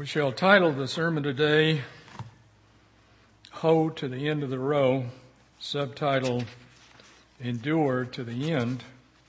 We shall title the sermon today, Ho to the End of the Row, subtitle, Endure to the End.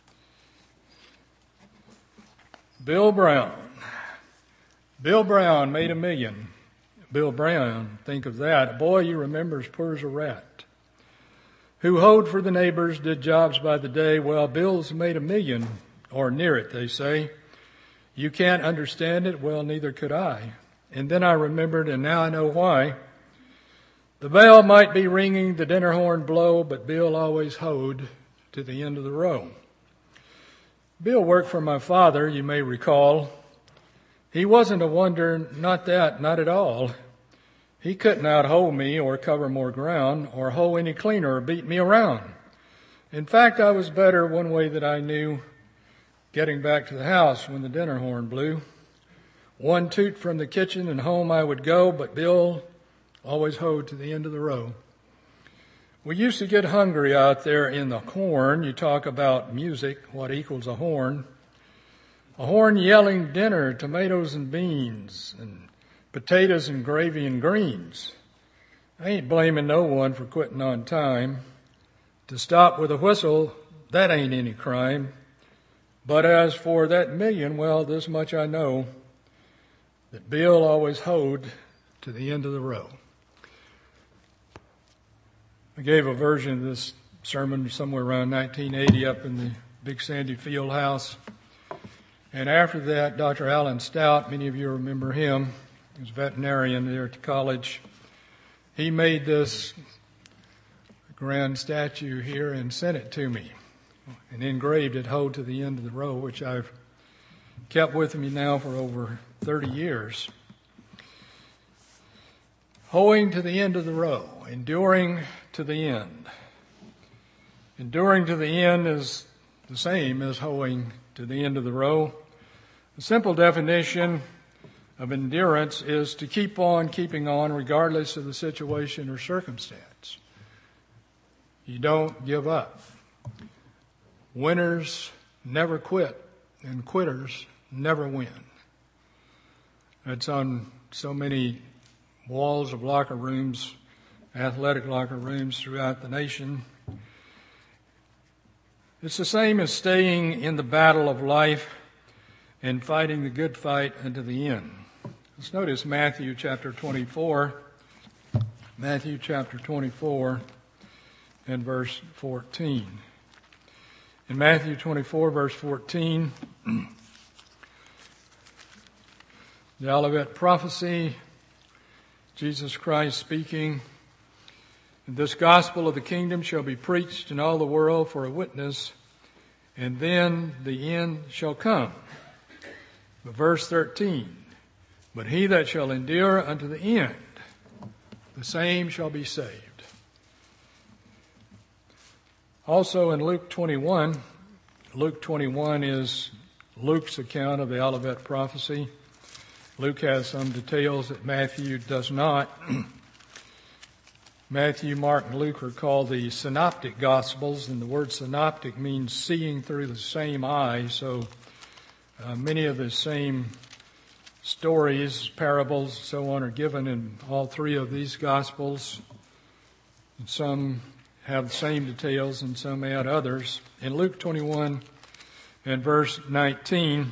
Bill Brown. Bill Brown made $1 million. Bill Brown, think of that. A boy you remember as poor as a rat. Who hoed for the neighbors, did jobs by the day. Well, Bill's made $1 million, or near it, they say. You can't understand it? Well, neither could I. And then I remembered, and now I know why. The bell might be ringing, the dinner horn blow, but Bill always hoed to the end of the row. Bill worked for my father, you may recall. He wasn't a wonder, not at all. He couldn't out-hoe me or cover more ground or hoe any cleaner or beat me around. In fact, I was better one way that I knew, getting back to the house when the dinner horn blew. One toot from the kitchen and home I would go, but Bill always hoed to the end of the row. We used to get hungry out there in the corn. You talk about music, what equals a horn. A horn yelling dinner, tomatoes and beans, and potatoes and gravy and greens. I ain't blaming no one for quitting on time. To stop with a whistle, that ain't any crime. But as for that $1 million, well, this much I know, that Bill always hoed to the end of the row. I gave a version of this sermon somewhere around 1980 up in the Big Sandy Field House. And after that, Dr. Alan Stout, many of you remember him, he was a veterinarian there at the college. He made this grand statue here and sent it to me and engraved it, Ho to the End of the Row, which I've kept with me now for over 30 years. Hoeing to the end of the row, enduring to the end. Enduring to the end is the same as hoeing to the end of the row. The simple definition of endurance is to keep on keeping on regardless of the situation or circumstance. You don't give up. Winners never quit, and quitters never win. It's on so many walls of locker rooms, athletic locker rooms throughout the nation. It's the same as staying in the battle of life and fighting the good fight unto the end. Let's notice Matthew chapter 24. Matthew chapter 24 and verse 14. In Matthew 24, verse 14, the Olivet prophecy, Jesus Christ speaking, this gospel of the kingdom shall be preached in all the world for a witness, and then the end shall come. But verse 13, but he that shall endure unto the end, the same shall be saved. Also in Luke 21 is Luke's account of the Olivet prophecy. Luke has some details that Matthew does not. Matthew, Mark, and Luke are called the synoptic gospels, and the word synoptic means seeing through the same eye. So many of the same stories, parables, so on, are given in all three of these gospels. And some have the same details and some add others. In Luke 21 and verse 19,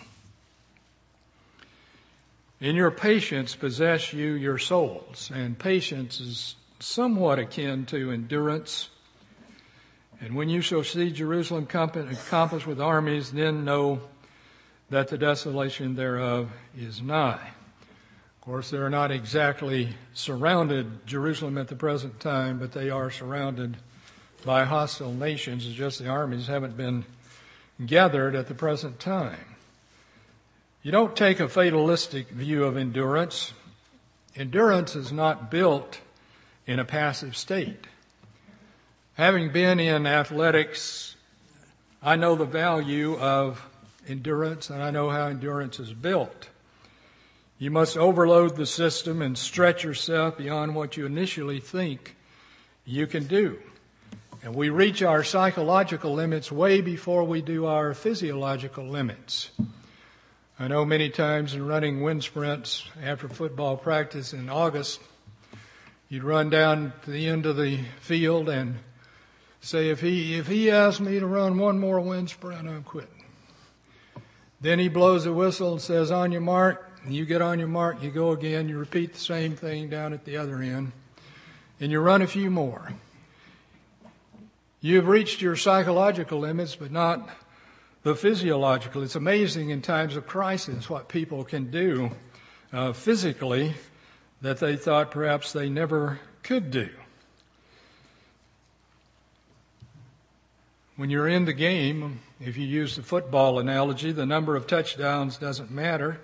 in your patience possess you your souls. And patience is somewhat akin to endurance. And when you shall see Jerusalem encompassed with armies, then know that the desolation thereof is nigh. Of course, they're not exactly surrounded Jerusalem at the present time, but they are surrounded by hostile nations. It's just the armies haven't been gathered at the present time. You don't take a fatalistic view of endurance. Endurance is not built in a passive state. Having been in athletics, I know the value of endurance, and I know how endurance is built. You must overload the system and stretch yourself beyond what you initially think you can do. And we reach our psychological limits way before we do our physiological limits. I know many times in running wind sprints after football practice in August, you'd run down to the end of the field and say, if he asks me to run one more wind sprint, I'm quitting. Then he blows the whistle and says, on your mark, and you get on your mark, you go again, you repeat the same thing down at the other end, and you run a few more. You've reached your psychological limits, but not the physiological. It's amazing in times of crisis what people can do physically that they thought perhaps they never could do. When you're in the game, if you use the football analogy, the number of touchdowns doesn't matter.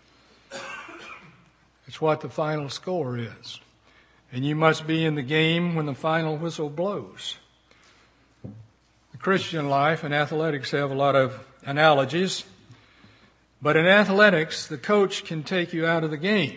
It's what the final score is. And you must be in the game when the final whistle blows. The Christian life and athletics have a lot of analogies. But in athletics, the coach can take you out of the game.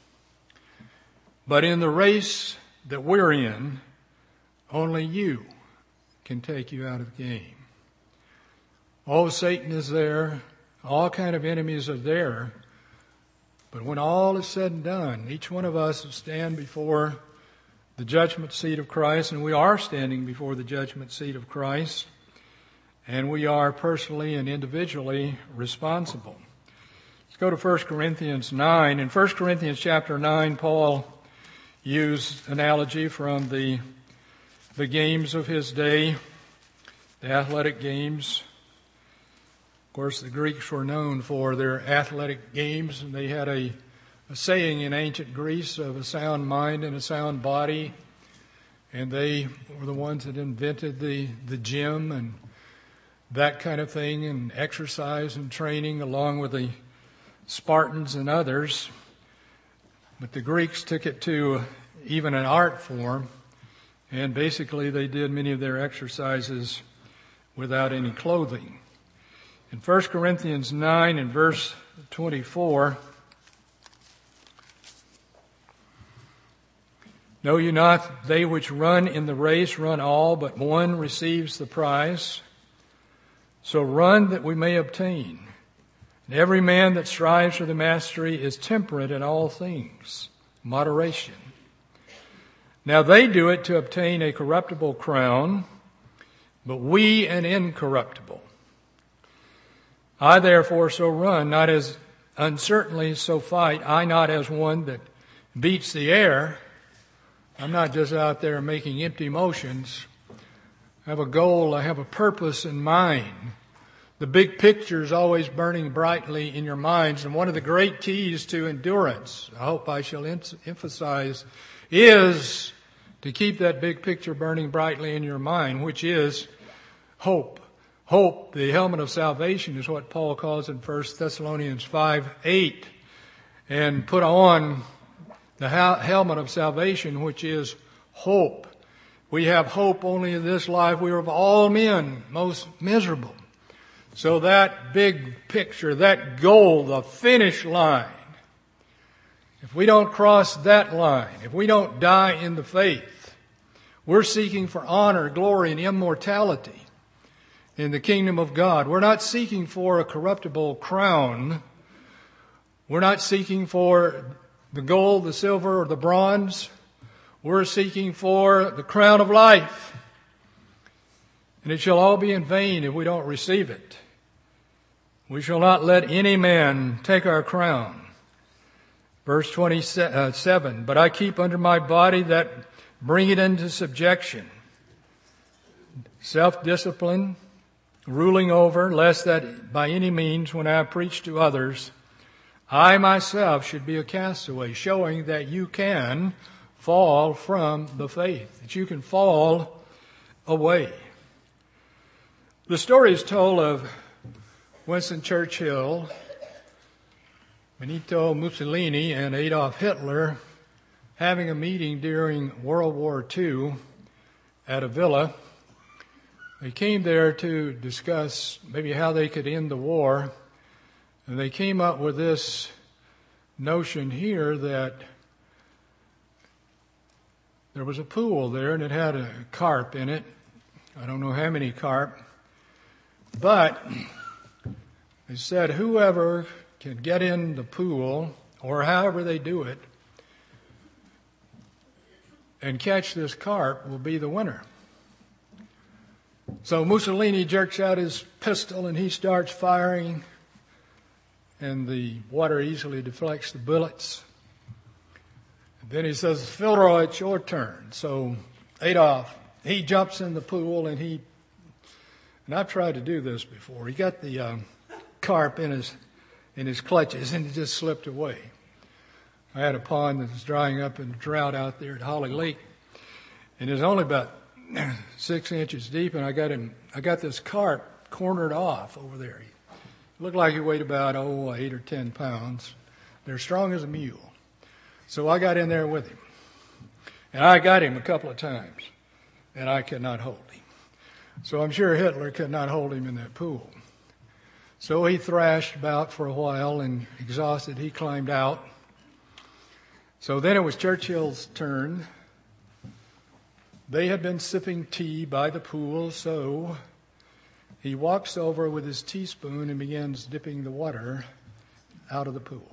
But in the race that we're in, only you can take you out of the game. Oh, Satan is there. All kind of enemies are there. But when all is said and done, each one of us will stand before the judgment seat of Christ, and we are standing before the judgment seat of Christ, and we are personally and individually responsible. Let's go to 1 Corinthians 9. In 1 Corinthians chapter 9, Paul used analogy from the games of his day, the athletic games. Of course, the Greeks were known for their athletic games, and they had a saying in ancient Greece of a sound mind and a sound body, and they were the ones that invented the gym and that kind of thing, and exercise and training along with the Spartans and others. But the Greeks took it to even an art form, and basically they did many of their exercises without any clothing. In 1 Corinthians 9 and verse 24, know you not they which run in the race run all, but one receives the prize? So run that we may obtain. And every man that strives for the mastery is temperate in all things, moderation. Now they do it to obtain a corruptible crown, but we an incorruptible. I therefore so run, not as uncertainly so fight, I not as one that beats the air. I'm not just out there making empty motions. I have a goal, I have a purpose in mind. The big picture is always burning brightly in your minds, and one of the great keys to endurance, I hope I shall emphasize, is to keep that big picture burning brightly in your mind, which is hope. Hope, the helmet of salvation, is what Paul calls in 1 Thessalonians 5:8. And put on the helmet of salvation, which is hope. We have hope only in this life. We are of all men most miserable. So that big picture, that goal, the finish line, if we don't cross that line, if we don't die in the faith, we're seeking for honor, glory, and immortality in the kingdom of God. We're not seeking for a corruptible crown. We're not seeking for the gold, the silver, or the bronze. We're seeking for the crown of life. And it shall all be in vain if we don't receive it. We shall not let any man take our crown. Verse 27, but I keep under my body that bring it into subjection. Self-discipline, ruling over, lest that by any means when I preach to others, I myself should be a castaway, showing that you can fall from the faith, that you can fall away. The story is told of Winston Churchill, Benito Mussolini, and Adolf Hitler having a meeting during World War II at a villa. They came there to discuss maybe how they could end the war, and they came up with this notion here that there was a pool there and it had a carp in it. I don't know how many carp, but they said whoever can get in the pool, or however they do it, and catch this carp will be the winner. So Mussolini jerks out his pistol and he starts firing, and the water easily deflects the bullets. And then he says, Fillroy, it's your turn. So Adolf, he jumps in the pool and I've tried to do this before. He got the carp in his clutches and it just slipped away. I had a pond that was drying up in a drought out there at Holly Lake, and it was only about 6 inches deep, and I got this carp cornered off over there. He looked like he weighed about 8 or 10 pounds. They're strong as a mule. So I got in there with him, and I got him a couple of times, and I could not hold him. So I'm sure Hitler could not hold him in that pool. So he thrashed about for a while, and exhausted, he climbed out. So then it was Churchill's turn. They had been sipping tea by the pool, so he walks over with his teaspoon and begins dipping the water out of the pool.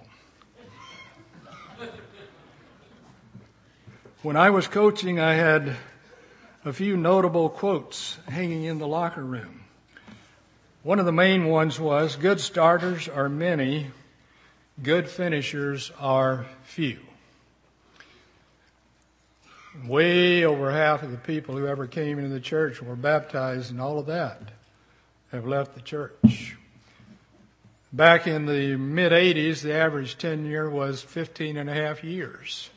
When I was coaching, I had a few notable quotes hanging in the locker room. One of the main ones was, good starters are many, good finishers are few. Way over half of the people who ever came into the church were baptized, and all of that have left the church. Back in the mid-'80s, the average tenure was 15 and a half years.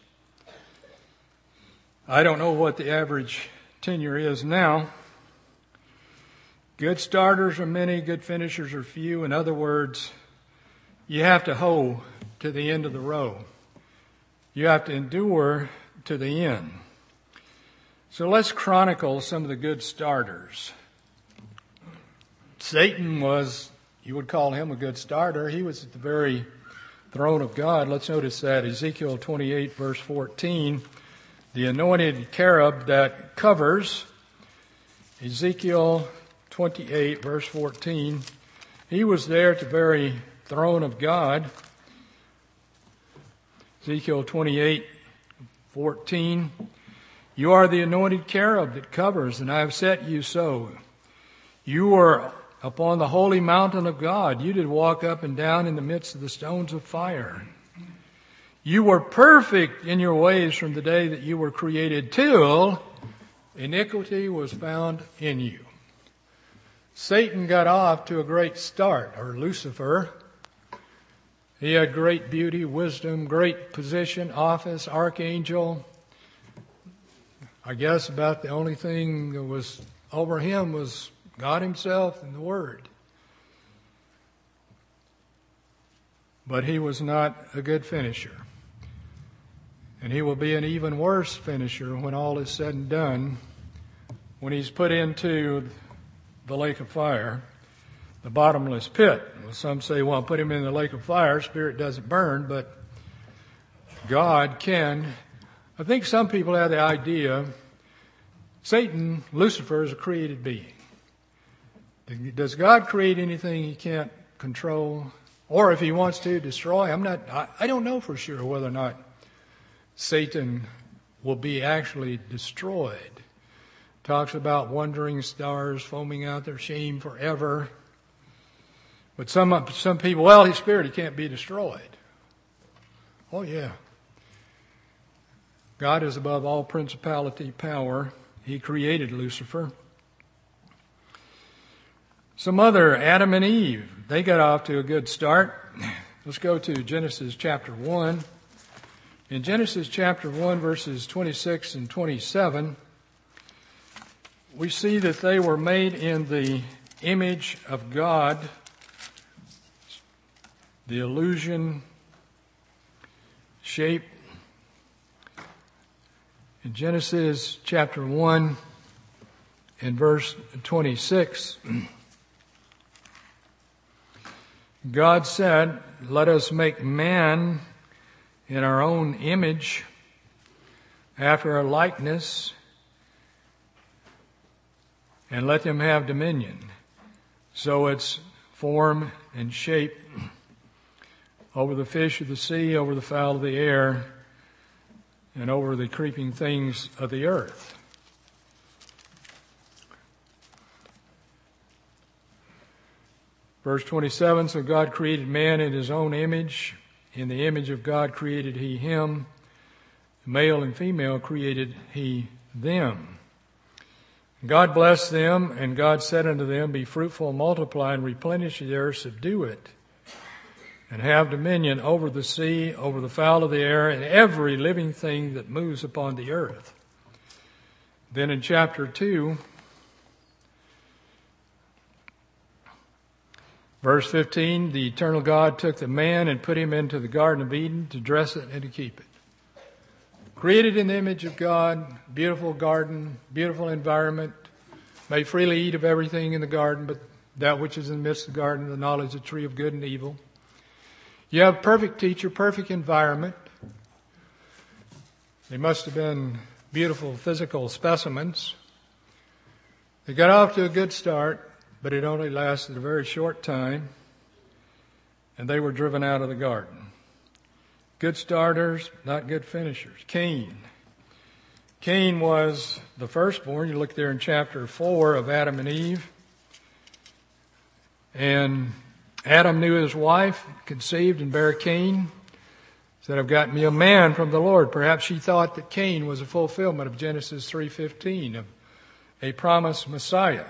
I don't know what the average tenure is now. Good starters are many, good finishers are few. In other words, you have to hoe to the end of the row. You have to endure to the end. So let's chronicle some of the good starters. Satan was, you would call him a good starter. He was at the very throne of God. Let's notice that Ezekiel 28 verse 14, the anointed cherub that covers. Ezekiel 28 verse 14, he was there at the very throne of God. Ezekiel 28:14, you are the anointed cherub that covers, and I have set you so. You were upon the holy mountain of God. You did walk up and down in the midst of the stones of fire. You were perfect in your ways from the day that you were created till iniquity was found in you. Satan got off to a great start, or Lucifer. He had great beauty, wisdom, great position, office, archangel. I guess about the only thing that was over him was God himself and the Word. But he was not a good finisher. And he will be an even worse finisher when all is said and done, when he's put into the lake of fire, the bottomless pit. Well, some say, well, put him in the lake of fire, spirit doesn't burn, but God can. I think some people have the idea Satan, Lucifer, is a created being. Does God create anything he can't control? Or if he wants to destroy? I don't know for sure whether or not Satan will be actually destroyed. Talks about wandering stars foaming out their shame forever. But some people, well, his spirit, he can't be destroyed. Oh yeah. God is above all principality, power. He created Lucifer. Some other, Adam and Eve, they got off to a good start. Let's go to Genesis chapter 1. In Genesis chapter 1, verses 26 and 27, we see that they were made in the image of God. The illusion shape. In Genesis chapter 1 and verse 26, God said, let us make man in our own image, after our likeness, and let them have dominion. So it's form and shape. over the fish of the sea, over the fowl of the air, and over the creeping things of the earth. Verse 27, so God created man in his own image. In the image of God created he him. Male and female created he them. God blessed them, and God said unto them, be fruitful, multiply, and replenish the earth, subdue it, and have dominion over the sea, over the fowl of the air, and every living thing that moves upon the earth. Then in chapter 2, verse 15, the eternal God took the man and put him into the Garden of Eden to dress it and to keep it. Created in the image of God, beautiful garden, beautiful environment, may freely eat of everything in the garden, but that which is in the midst of the garden, the knowledge of the tree of good and evil. You have perfect teacher, perfect environment. They must have been beautiful physical specimens. They got off to a good start, but it only lasted a very short time, and they were driven out of the garden. Good starters, not good finishers. Cain. Cain was the firstborn. You look there in chapter 4 of Adam and Eve. And Adam knew his wife, conceived and bare Cain. Said, I've got me a man from the Lord. Perhaps she thought that Cain was a fulfillment of Genesis 3:15, of a promised Messiah.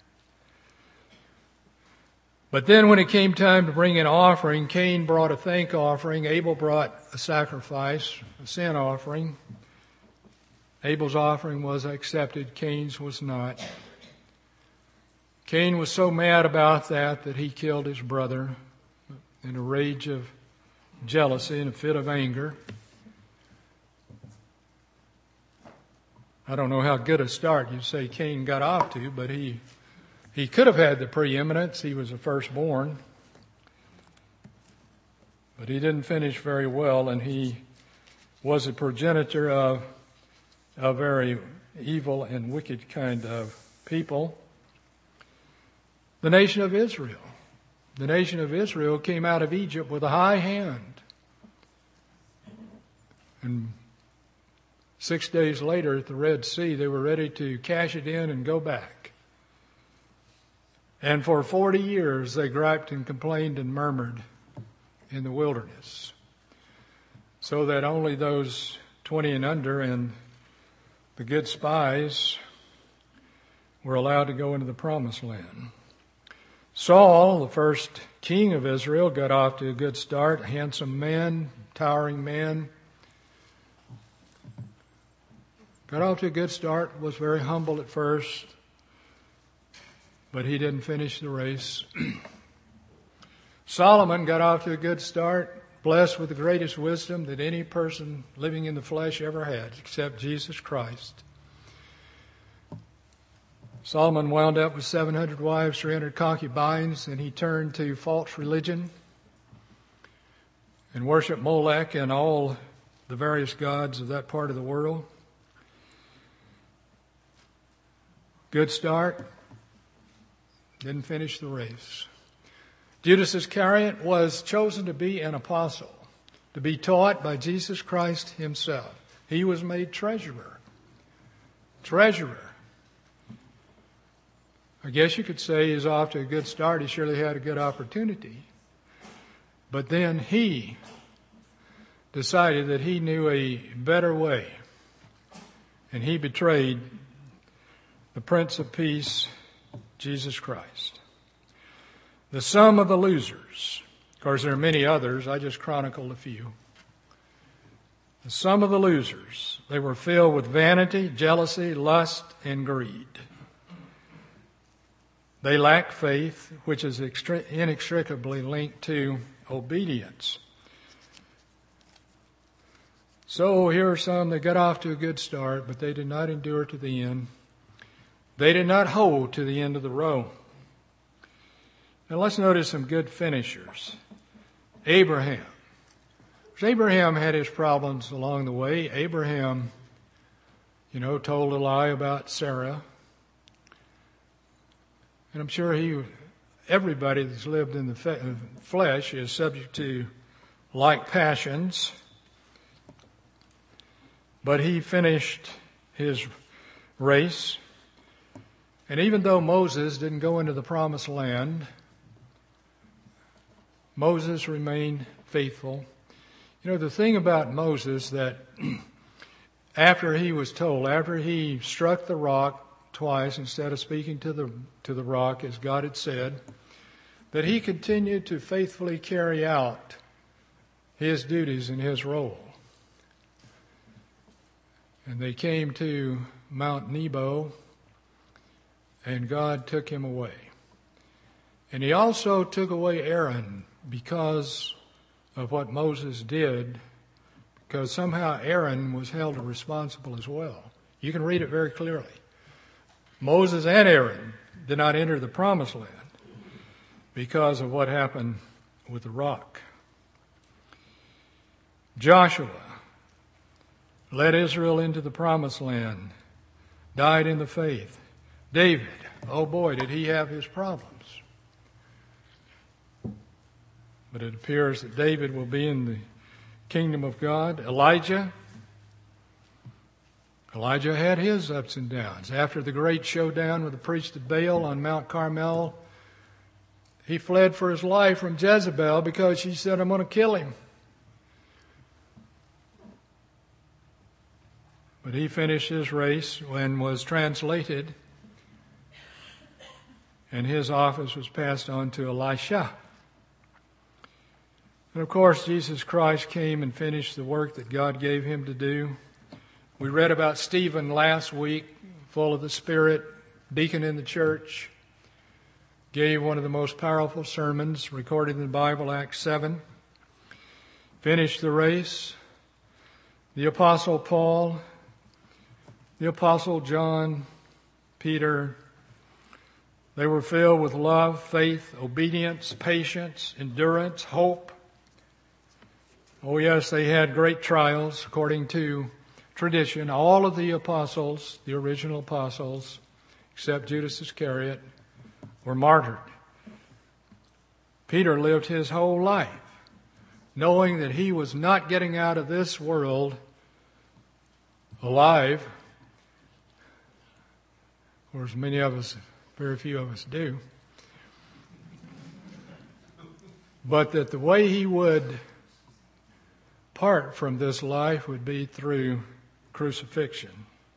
But then when it came time to bring an offering, Cain brought a thank offering. Abel brought a sacrifice, a sin offering. Abel's offering was accepted. Cain's was not. Cain was so mad about that he killed his brother in a rage of jealousy and a fit of anger. I don't know how good a start you'd say Cain got off to, but he could have had the preeminence. He was the firstborn. But he didn't finish very well, and he was a progenitor of a very evil and wicked kind of people. The nation of Israel. The nation of Israel came out of Egypt with a high hand. And 6 days later at the Red Sea, they were ready to cash it in and go back. And for 40 years they griped and complained and murmured in the wilderness, so that only those 20 and under and the good spies were allowed to go into the promised land. Saul, the first king of Israel, got off to a good start. Handsome man, towering man. Got off to a good start, was very humble at first, but he didn't finish the race. Solomon got off to a good start, blessed with the greatest wisdom that any person living in the flesh ever had, except Jesus Christ. Solomon wound up with 700 wives, 300 concubines, and he turned to false religion and worshiped Molech and all the various gods of that part of the world. Good start. Didn't finish the race. Judas Iscariot was chosen to be an apostle, to be taught by Jesus Christ himself. He was made treasurer. Treasurer. I guess you could say he's off to a good start. He surely had a good opportunity. But then he decided that he knew a better way. And he betrayed the Prince of Peace, Jesus Christ. The sum of the losers. Of course, there are many others. I just chronicled a few. The sum of the losers. They were filled with vanity, jealousy, lust, and greed. They lacked faith, which is inextricably linked to obedience. So here are some that got off to a good start, but they did not endure to the end. They did not hold to the end of the row. Now let's notice some good finishers. Abraham. Abraham had his problems along the way. Abraham, told a lie about Sarah. And I'm sure everybody that's lived in the flesh is subject to like passions, but he finished his race. And even though Moses didn't go into the promised land, Moses remained faithful. You know, the thing about Moses that after he struck the rock twice instead of speaking to the rock as God had said, that he continued to faithfully carry out his duties and his role. And they came to Mount Nebo, and God took him away. And he also took away Aaron because of what Moses did, because somehow Aaron was held responsible as well. You can read it very clearly. Moses and Aaron did not enter the promised land because of what happened with the rock. Joshua led Israel into the promised land, died in the faith. David, oh boy, did he have his problems. But it appears that David will be in the kingdom of God. Elijah had his ups and downs. After the great showdown with the priest of Baal on Mount Carmel, he fled for his life from Jezebel because she said, I'm going to kill him. But he finished his race and was translated, and his office was passed on to Elisha. And of course, Jesus Christ came and finished the work that God gave him to do. We read about Stephen last week, full of the Spirit, deacon in the church, gave one of the most powerful sermons recorded in the Bible, Acts 7. Finished the race. The Apostle Paul, the Apostle John, Peter, they were filled with love, faith, obedience, patience, endurance, hope. Oh yes, they had great trials according to tradition. All of the apostles, the original apostles, except Judas Iscariot, were martyred. Peter lived his whole life knowing that he was not getting out of this world alive. Of course, many of us, very few of us do. But that the way he would part from this life would be through crucifixion.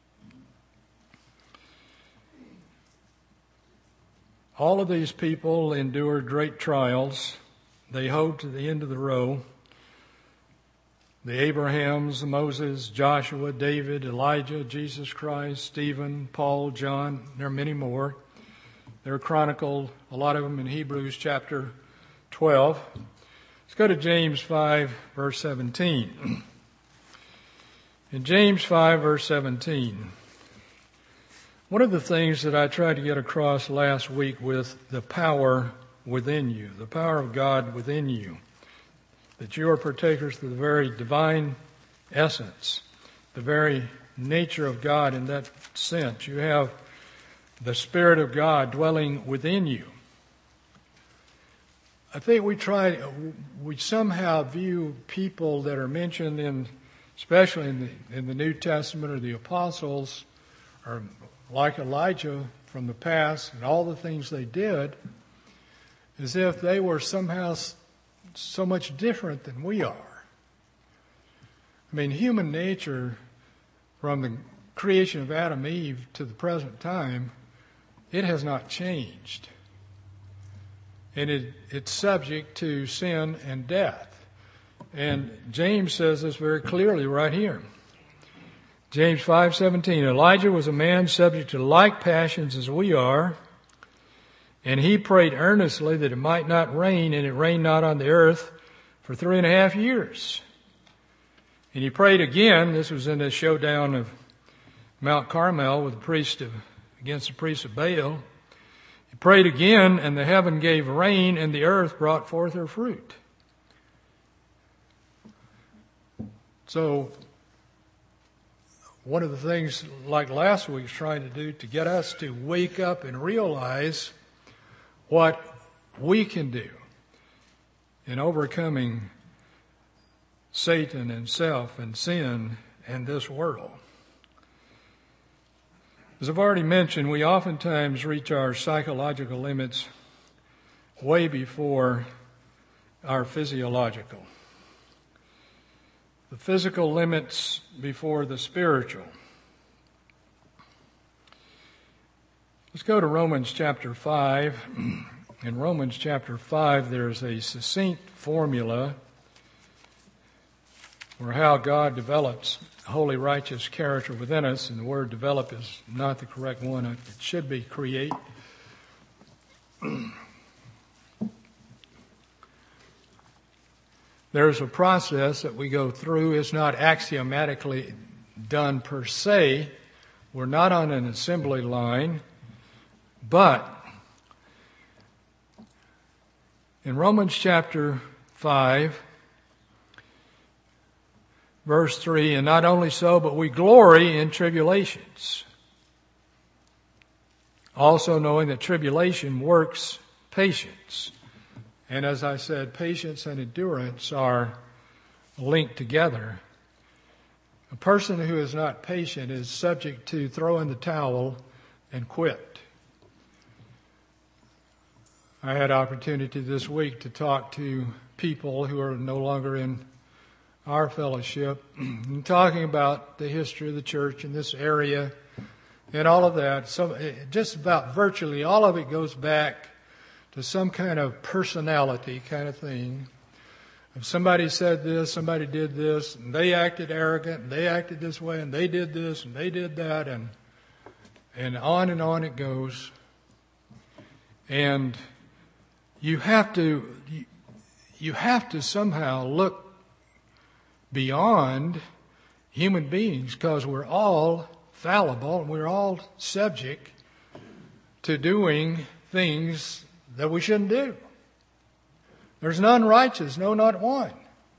All of these people endured great trials. They hoped at the end of the row. The Abrahams, Moses, Joshua, David, Elijah, Jesus Christ, Stephen, Paul, John, there are many more. They're chronicled, a lot of them in Hebrews chapter 12. Let's go to James 5, verse 17. In James 5, verse 17, one of the things that I tried to get across last week with the power within you, the power of God within you, that you are partakers of the very divine essence, the very nature of God in that sense. You have the Spirit of God dwelling within you. I think we somehow view people that are mentioned especially in the New Testament or the apostles, or like Elijah from the past and all the things they did, as if they were somehow so much different than we are. I mean, human nature, from the creation of Adam and Eve to the present time, it has not changed. And it's subject to sin and death. And James says this very clearly right here. James 5:17, Elijah was a man subject to like passions as we are, and he prayed earnestly that it might not rain, and it rained not on the earth for 3.5 years. And he prayed again. This was in the showdown of Mount Carmel with against the priest of Baal. He prayed again, and the heaven gave rain, and the earth brought forth her fruit. So, one of the things, like last week's trying to do, to get us to wake up and realize what we can do in overcoming Satan and self and sin and this world. As I've already mentioned, we oftentimes reach our psychological limits way before our physiological. The physical limits before the spiritual. Let's go to Romans chapter 5. In Romans chapter 5, there's a succinct formula for how God develops holy, righteous character within us. And the word develop is not the correct one. It should be create. There's a process that we go through. It's not axiomatically done per se. We're not on an assembly line. But in Romans chapter 5, verse 3, and not only so, but we glory in tribulations, also knowing that tribulation works patience. And as I said, patience and endurance are linked together. A person who is not patient is subject to throw in the towel and quit. I had opportunity this week to talk to people who are no longer in our fellowship, and talking about the history of the church in this area and all of that. So just about virtually all of it goes back to some kind of personality kind of thing. If somebody said this, somebody did this, and they acted arrogant, and they acted this way, and they did this, and they did that, and on it goes. And you have to somehow look beyond human beings, because we're all fallible and we're all subject to doing things that we shouldn't do. There's none righteous, no, not one.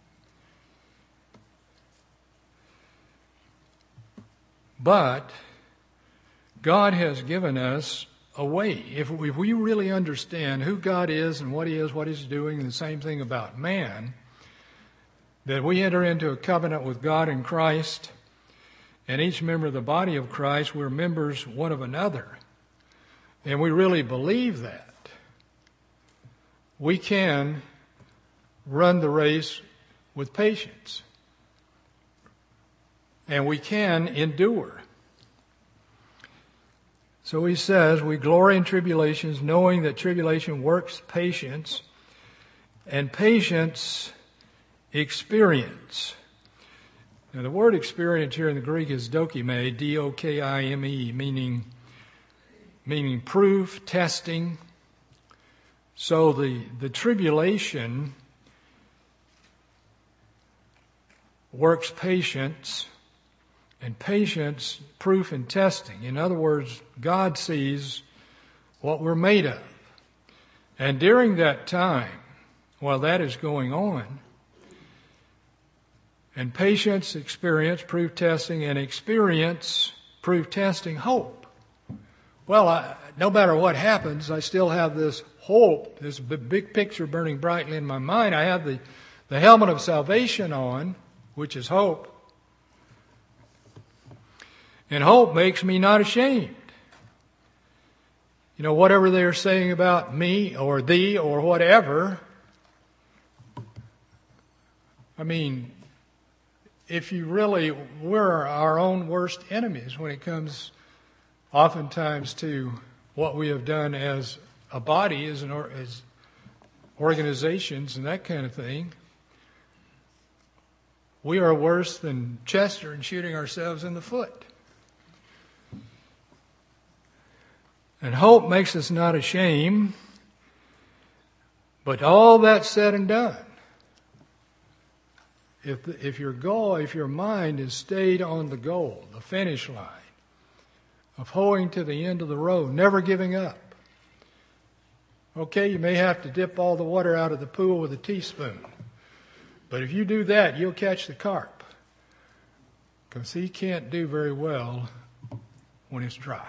But God has given us a way. If we really understand who God is and what He's doing, and the same thing about man, that we enter into a covenant with God in Christ, and each member of the body of Christ, we're members one of another, and we really believe that, we can run the race with patience, and we can endure. So he says, we glory in tribulations, knowing that tribulation works patience, and patience experience. Now the word experience here in the Greek is dokime, D-O-K-I-M-E, meaning proof, testing. So the tribulation works patience, and patience, proof and testing. In other words, God sees what we're made of. And during that time, while that is going on, and patience, experience, proof testing, and experience, proof testing, hope. Well, no matter what happens, I still have this hope, this big picture burning brightly in my mind. I have the helmet of salvation on, which is hope. And hope makes me not ashamed. You know, whatever they're saying about me or thee or whatever, I mean, if you really, we're our own worst enemies when it comes oftentimes to what we have done as a body, as organizations and that kind of thing. We are worse than Chester and shooting ourselves in the foot. And hope makes us not ashamed. But all that said and done, if your mind is stayed on the goal, the finish line, of hoeing to the end of the road, never giving up. Okay, you may have to dip all the water out of the pool with a teaspoon. But if you do that, you'll catch the carp. Because he can't do very well when it's dry.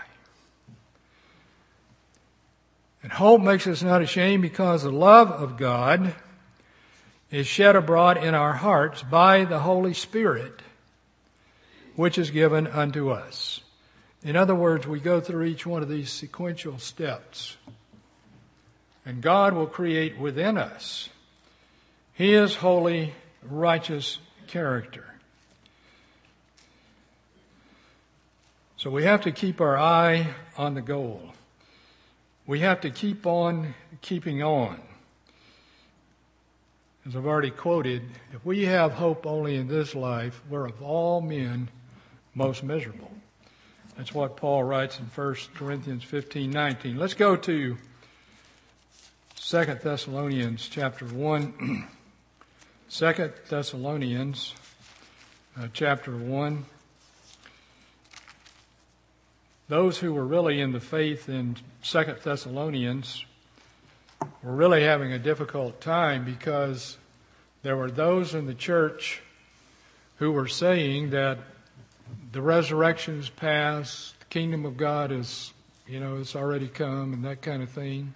And hope makes us not ashamed because the love of God is shed abroad in our hearts by the Holy Spirit, which is given unto us. In other words, we go through each one of these sequential steps, and God will create within us His holy, righteous character. So we have to keep our eye on the goal. We have to keep on keeping on. As I've already quoted, if we have hope only in this life, we're of all men most miserable. That's what Paul writes in 1 Corinthians 15:19. Let's go to 2 Thessalonians chapter 1. 2 Thessalonians chapter 1. Those who were really in the faith in 2 Thessalonians were really having a difficult time, because there were those in the church who were saying that the resurrection is past, the kingdom of God is, it's already come, and that kind of thing.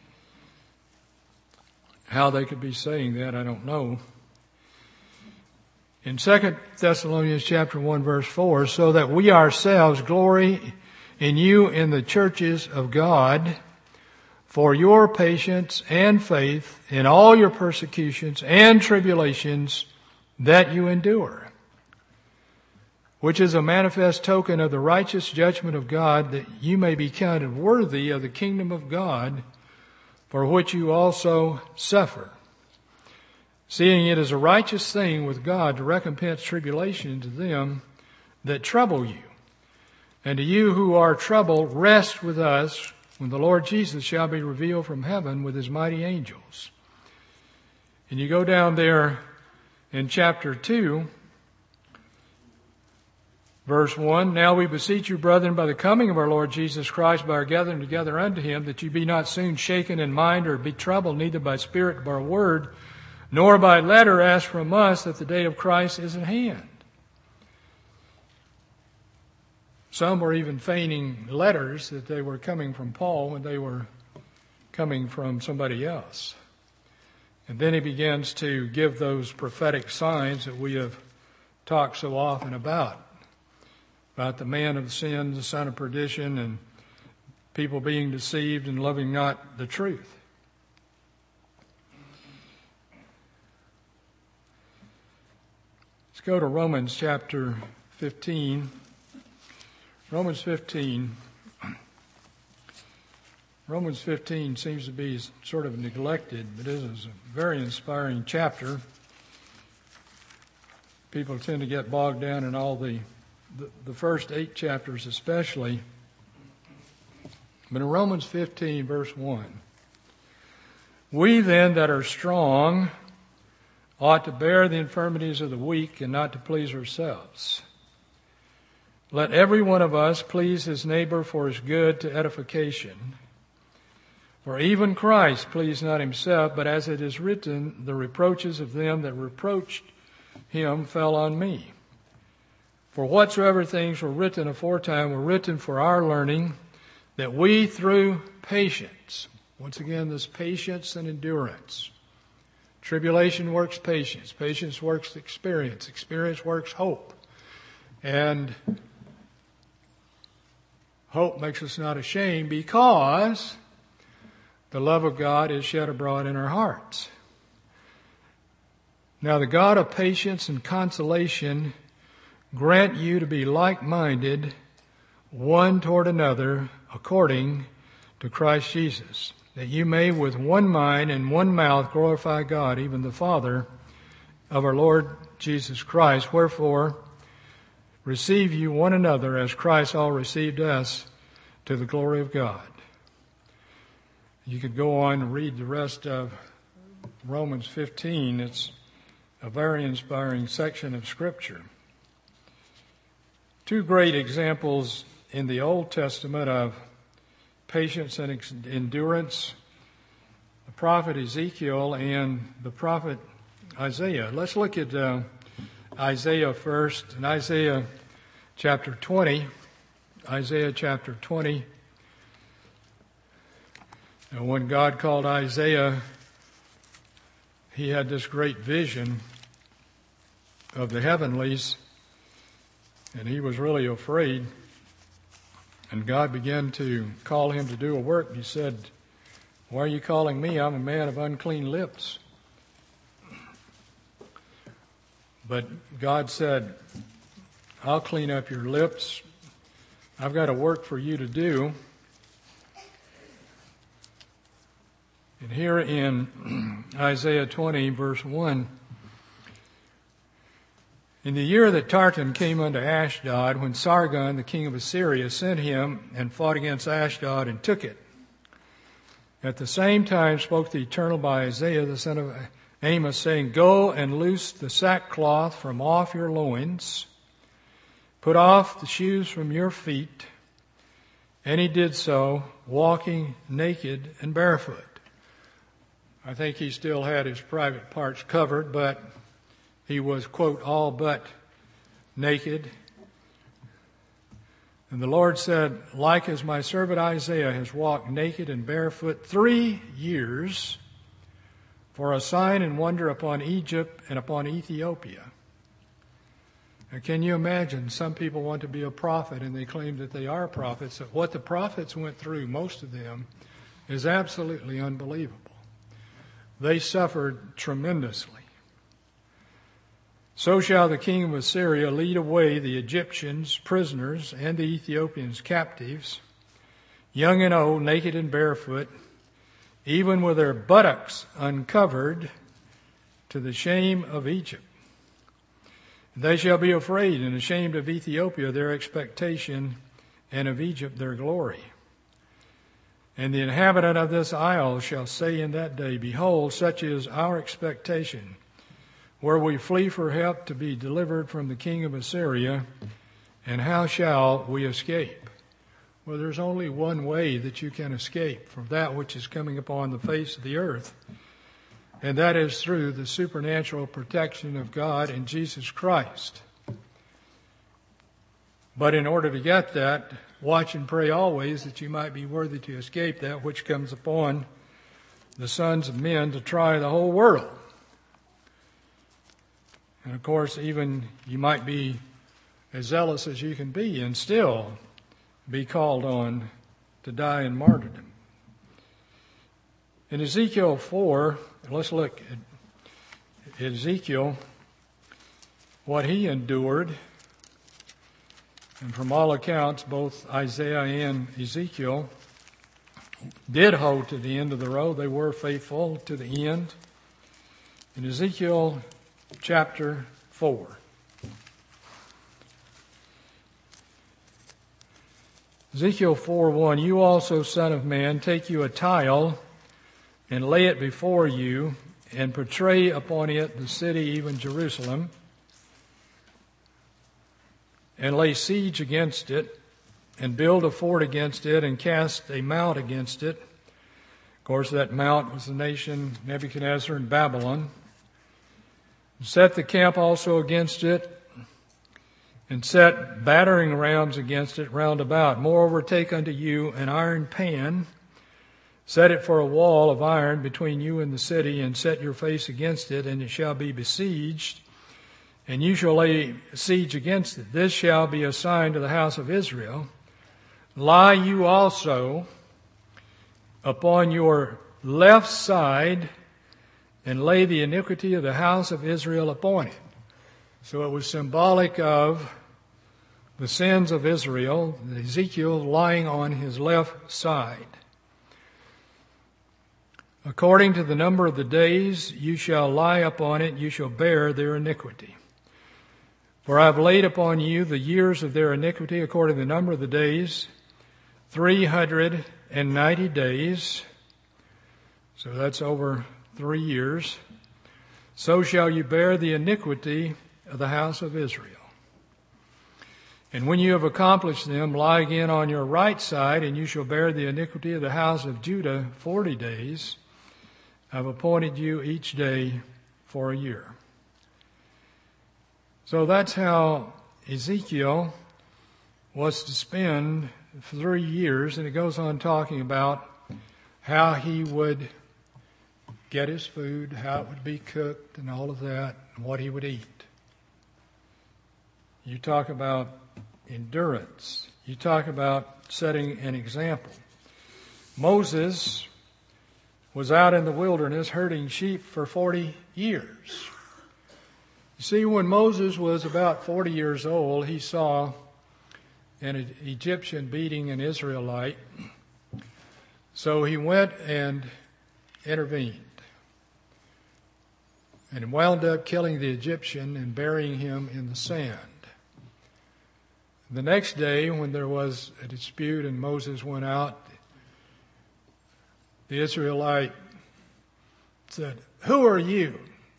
How they could be saying that, I don't know. In 2 Thessalonians chapter 1 verse 4, so that we ourselves glory in you in the churches of God for your patience and faith in all your persecutions and tribulations that you endure, which is a manifest token of the righteous judgment of God, that you may be counted worthy of the kingdom of God, for which you also suffer, seeing it is a righteous thing with God to recompense tribulation to them that trouble you. And to you who are troubled, rest with us when the Lord Jesus shall be revealed from heaven with his mighty angels. And you go down there in chapter 2, verse 1, now we beseech you, brethren, by the coming of our Lord Jesus Christ, by our gathering together unto him, that you be not soon shaken in mind or be troubled, neither by spirit nor word, nor by letter as from us, that the day of Christ is at hand. Some were even feigning letters that they were coming from Paul when they were coming from somebody else. And then he begins to give those prophetic signs that we have talked so often about the man of sin, the son of perdition, and people being deceived and loving not the truth. Let's go to Romans chapter 15. Romans 15 seems to be sort of neglected, but it is a very inspiring chapter. People tend to get bogged down in all the first 8 chapters especially. But in Romans 15, verse 1, we then that are strong ought to bear the infirmities of the weak and not to please ourselves. Let every one of us please his neighbor for his good to edification. For even Christ pleased not himself, but as it is written, the reproaches of them that reproached him fell on me. For whatsoever things were written aforetime were written for our learning, that we through patience, once again this patience and endurance, tribulation works patience, patience works experience, experience works hope, and hope makes us not ashamed, because the love of God is shed abroad in our hearts. Now the God of patience and consolation grant you to be like-minded one toward another according to Christ Jesus, that you may with one mind and one mouth glorify God, even the Father of our Lord Jesus Christ. Wherefore, receive you one another as Christ all received us to the glory of God. You could go on and read the rest of Romans 15. It's a very inspiring section of Scripture. 2 great examples in the Old Testament of patience and endurance, the prophet Ezekiel and the prophet Isaiah. Let's look at Isaiah first. In Isaiah chapter 20, and when God called Isaiah he had this great vision of the heavenlies, and he was really afraid. And God began to call him to do a work. He said, "Why are you calling me? I'm a man of unclean lips." But God said, "I'll clean up your lips. I've got a work for you to do." And here in Isaiah 20, verse 1, "In the year that Tartan came unto Ashdod, when Sargon, the king of Assyria, sent him and fought against Ashdod and took it. At the same time spoke the Eternal by Isaiah, the son of Amos, saying, Go and loose the sackcloth from off your loins, put off the shoes from your feet. And he did so, walking naked and barefoot." I think he still had his private parts covered, but he was, quote, all but naked. And the Lord said, "Like as my servant Isaiah has walked naked and barefoot 3 years, for a sign and wonder upon Egypt and upon Ethiopia." Now, can you imagine? Some people want to be a prophet and they claim that they are prophets. What the prophets went through, most of them, is absolutely unbelievable. They suffered tremendously. "So shall the king of Assyria lead away the Egyptians prisoners and the Ethiopians captives, young and old, naked and barefoot, even with their buttocks uncovered, to the shame of Egypt. And they shall be afraid and ashamed of Ethiopia, their expectation, and of Egypt, their glory. And the inhabitant of this isle shall say in that day, Behold, such is our expectation, where we flee for help to be delivered from the king of Assyria, and how shall we escape?" Well, there's only one way that you can escape from that which is coming upon the face of the earth, and that is through the supernatural protection of God in Jesus Christ. But in order to get that, watch and pray always that you might be worthy to escape that which comes upon the sons of men to try the whole world. And of course, even you might be as zealous as you can be and still be called on to die in martyrdom. In Ezekiel 4, let's look at Ezekiel, what he endured. And from all accounts, both Isaiah and Ezekiel did hold to the end of the road. They were faithful to the end. In Ezekiel chapter 4. Ezekiel 4:1, "You also, son of man, take you a tile and lay it before you, and portray upon it the city, even Jerusalem, and lay siege against it, and build a fort against it, and cast a mount against it." Of course, that mount was the nation Nebuchadnezzar and Babylon. "Set the camp also against it, and set battering rams against it round about. Moreover, take unto you an iron pan, set it for a wall of iron between you and the city, and set your face against it, and it shall be besieged, and you shall lay siege against it. This shall be a sign to the house of Israel. Lie you also upon your left side, and lay the iniquity of the house of Israel upon it." So it was symbolic of the sins of Israel, Ezekiel lying on his left side. "According to the number of the days you shall lie upon it, you shall bear their iniquity. For I have laid upon you the years of their iniquity according to the number of the days, 390 days." So that's over 3 years. "So shall you bear the iniquity of the house of Israel. And when you have accomplished them, lie again on your right side, and you shall bear the iniquity of the house of Judah 40 days. I have appointed you each day for a year." So that's how Ezekiel was to spend 3 years, and it goes on talking about how he would get his food, how it would be cooked, and all of that, and what he would eat. You talk about endurance. You talk about setting an example. Moses was out in the wilderness herding sheep for 40 years. You see, when Moses was about 40 years old, he saw an Egyptian beating an Israelite. So he went and intervened and wound up killing the Egyptian and burying him in the sand. The next day, when there was a dispute and Moses went out, the Israelite said, "Who are you?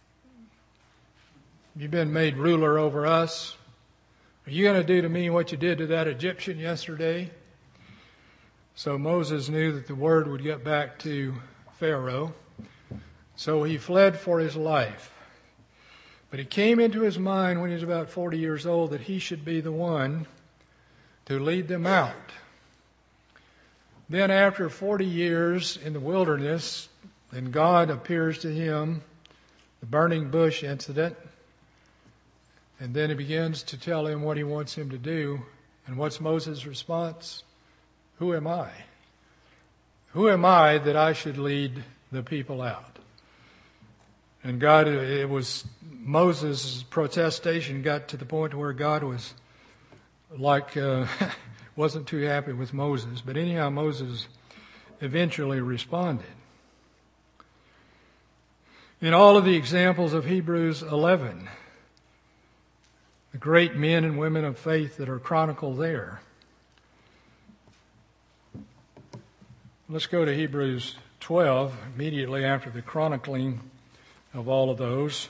You've been made ruler over us. Are you going to do to me what you did to that Egyptian yesterday?" So Moses knew that the word would get back to Pharaoh. So he fled for his life. But it came into his mind when he was about 40 years old that he should be the one to lead them out. Then after 40 years in the wilderness, then God appears to him, the burning bush incident, and then he begins to tell him what he wants him to do. And what's Moses' response? Who am I? Who am I that I should lead the people out? And God, it was Moses' protestation got to the point where God was wasn't too happy with Moses. But anyhow, Moses eventually responded. In all of the examples of Hebrews 11, the great men and women of faith that are chronicled there. Let's go to Hebrews 12, immediately after the chronicling of all of those.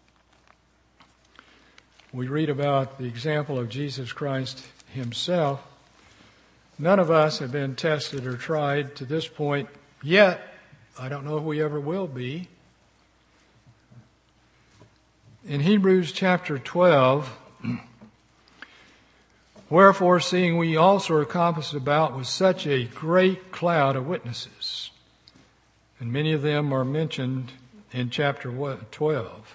We read about the example of Jesus Christ himself. None of us have been tested or tried to this point yet. I don't know if we ever will be. In Hebrews chapter 12, wherefore, seeing we also are compassed about with such a great cloud of witnesses, and many of them are mentioned in chapter 12.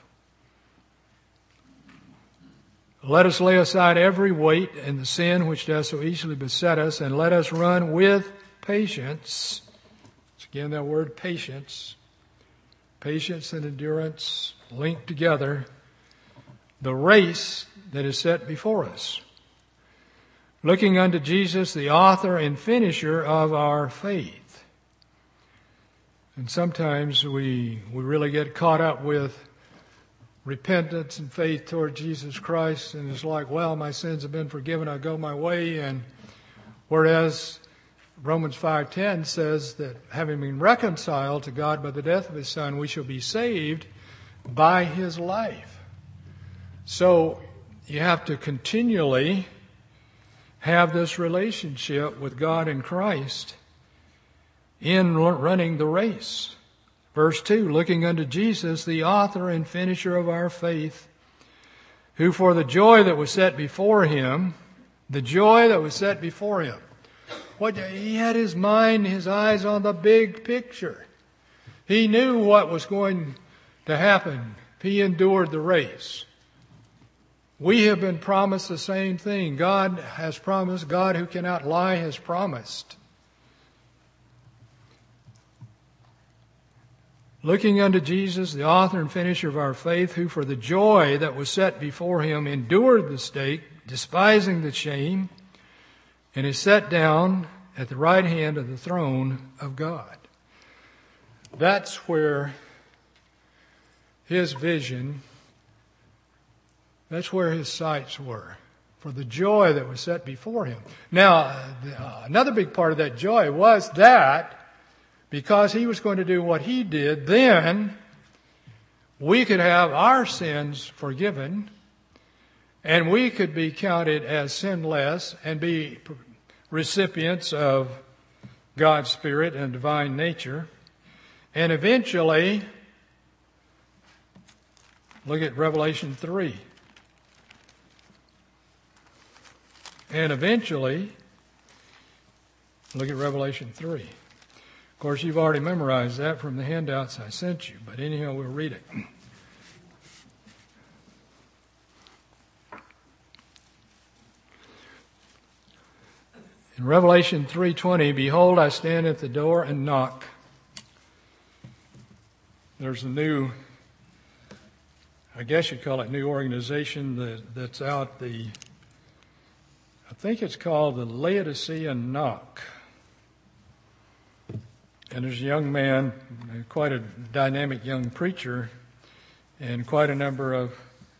Let us lay aside every weight and the sin which does so easily beset us, and let us run with patience. It's again that word patience. Patience and endurance linked together. The race that is set before us. Looking unto Jesus, the author and finisher of our faith. And sometimes we really get caught up with repentance and faith toward Jesus Christ, and it's like, well, my sins have been forgiven, I go my way. And whereas Romans 5:10 says that having been reconciled to God by the death of his Son, we shall be saved by his life. So you have to continually have this relationship with God and Christ in running the race. Verse 2, looking unto Jesus, the author and finisher of our faith, who for the joy that was set before him, he had his mind, his eyes on the big picture. He knew what was going to happen if he endured the race. We have been promised the same thing. God has promised. God who cannot lie has promised. Looking unto Jesus, the author and finisher of our faith, who for the joy that was set before him endured the stake, despising the shame, and is set down at the right hand of the throne of God. That's where his vision, that's where his sights were, for the joy that was set before him. Now, another big part of that joy was that because he was going to do what he did, then we could have our sins forgiven, and we could be counted as sinless and be recipients of God's Spirit and divine nature. And eventually, look at Revelation 3. And eventually, look at Revelation 3. Of course, you've already memorized that from the handouts I sent you, but anyhow, we'll read it. In Revelation 3:20, behold, I stand at the door and knock. There's a new, I guess you'd call it new organization that's out, I think it's called the Laodicean Knock. And there's a young man, quite a dynamic young preacher, and quite a number of,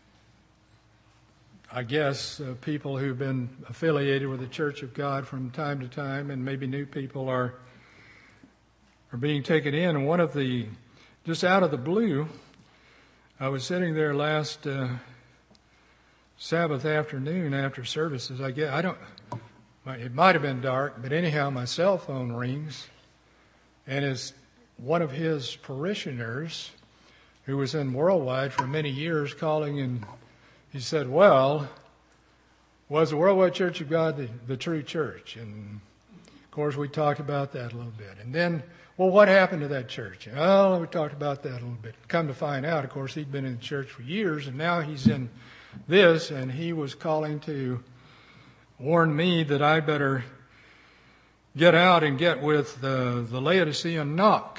I guess, people who've been affiliated with the Church of God from time to time, and maybe new people are being taken in. And one of the, just out of the blue, I was sitting there last Sabbath afternoon after services. It might have been dark, but anyhow, my cell phone rings, and it's one of his parishioners who was in Worldwide for many years calling, and he said, well, was the Worldwide Church of God the true church? And of course, we talked about that a little bit. And then, well, what happened to that church? Well, we talked about that a little bit. Come to find out, of course, he'd been in the church for years, and now he's in this, and he was calling to warn me that I better get out and get with the Laodicean Knock.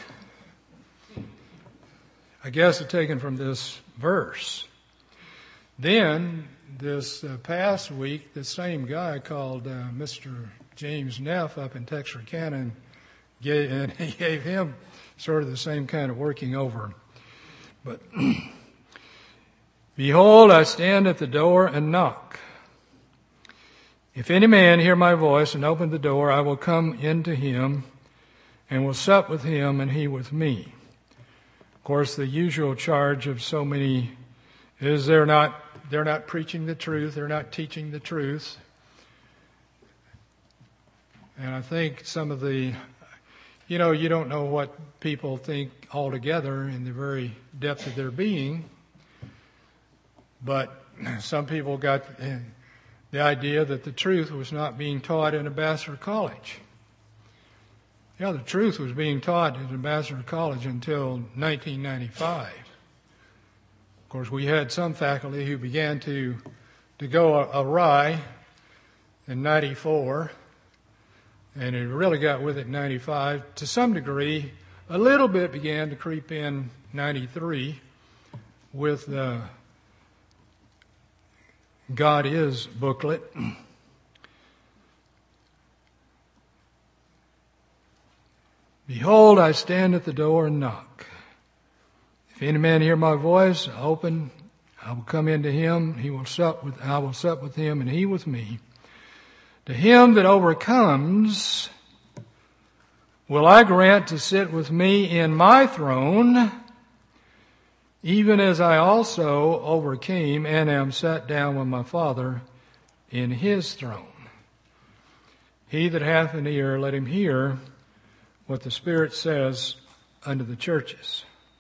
I guess it's taken from this verse. Then, this past week, the same guy called Mr. James Neff up in Texarkana, and he gave him sort of the same kind of working over. But, behold, I stand at the door and knock. If any man hear my voice and open the door, I will come into him and will sup with him and he with me. Of course, the usual charge of so many is they're not preaching the truth. They're not teaching the truth. And I think some of the, you don't know what people think altogether in the very depth of their being. But some people got the idea that the truth was not being taught in Ambassador College. Yeah, the truth was being taught at Ambassador College until 1995. Of course, we had some faculty who began to go awry in 94, and it really got with it in 95. To some degree, a little bit began to creep in 93 with the God Is booklet. Behold, I stand at the door and knock. If any man hear my voice, open, I will come into him, I will sup with him, and he with me. To him that overcomes, will I grant to sit with me in my throne, even as I also overcame and am sat down with my Father in his throne. He that hath an ear, let him hear what the Spirit says unto the churches.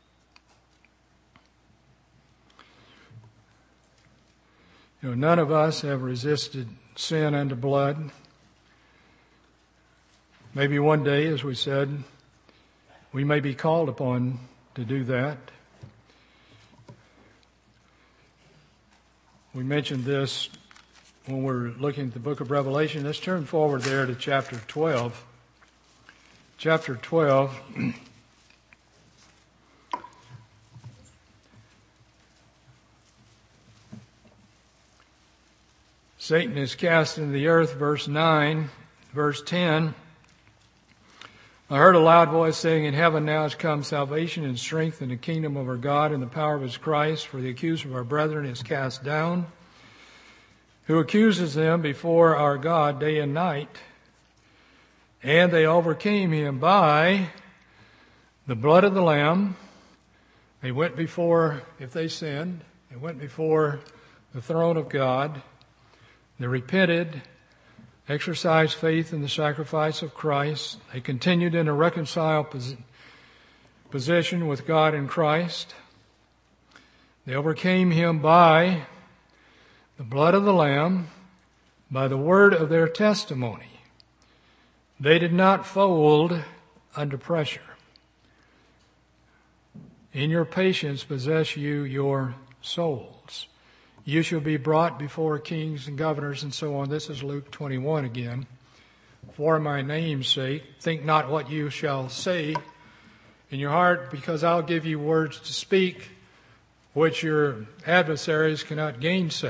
None of us have resisted sin unto blood. Maybe one day, as we said, we may be called upon to do that. We mentioned this when we're looking at the book of Revelation. Let's turn forward there to chapter 12. Chapter 12. Satan is cast into the earth, verse 9. Verse 10. I heard a loud voice saying, in heaven now is come salvation and strength in the kingdom of our God and the power of his Christ, for the accuser of our brethren is cast down, who accuses them before our God day and night. And they overcame him by the blood of the Lamb. They went before, if they sinned, they went before the throne of God. They repented, exercised faith in the sacrifice of Christ. They continued in a reconciled position with God in Christ. They overcame him by the blood of the Lamb, by the word of their testimony. They did not fold under pressure. In your patience possess you your souls. You shall be brought before kings and governors and so on. This is Luke 21 again. For my name's sake, think not what you shall say in your heart, because I'll give you words to speak which your adversaries cannot gainsay.